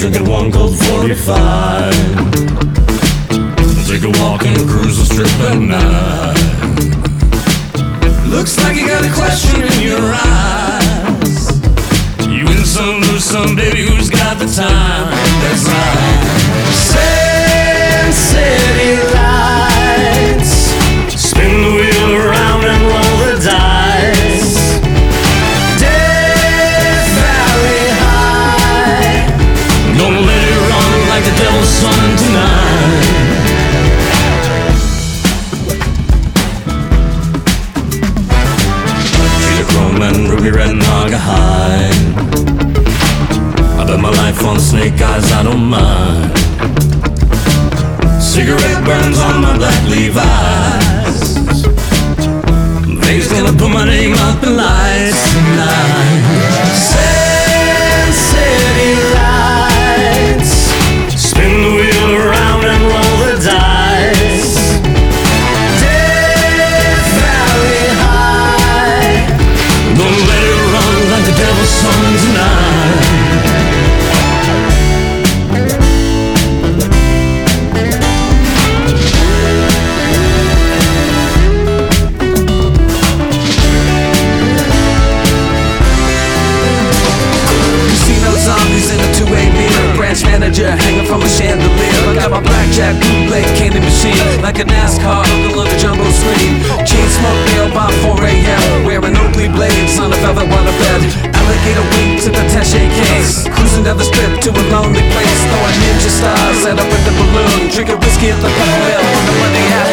drinking one cold 45. Take a walk and cruise the strip at night. Looks like you got a question in your eyes. You win some, lose some, baby, who's got the time? That's right. Sand City lights, spin the wheel around and roll the dice. Death Valley High, gonna let it run like the devil's son tonight. Chrome and ruby red and Naugahyde. I bet my life on snake eyes, I don't mind. Cigarette burns on my black Levi's. Vegas gonna put my name up in lights tonight. Sand City lights, spin the wheel around and roll the dice. Death Valley High, gonna let it run like the devil's son tonight. Casino zombies in a two-way mirror, branch manager hanging from a chandelier. I got my blackjack bootleg candy machine, like a NASCAR uncle on the jumbo screen. Chain smoke nail by 4 a.m. Wearing Oakley blades, son of ever want a bed. Alligator wing to the Tache case, cruising down the strip to a lonely place, throwing ninja stars at up with the balloon, drinking whiskey at the pub mill on the Monday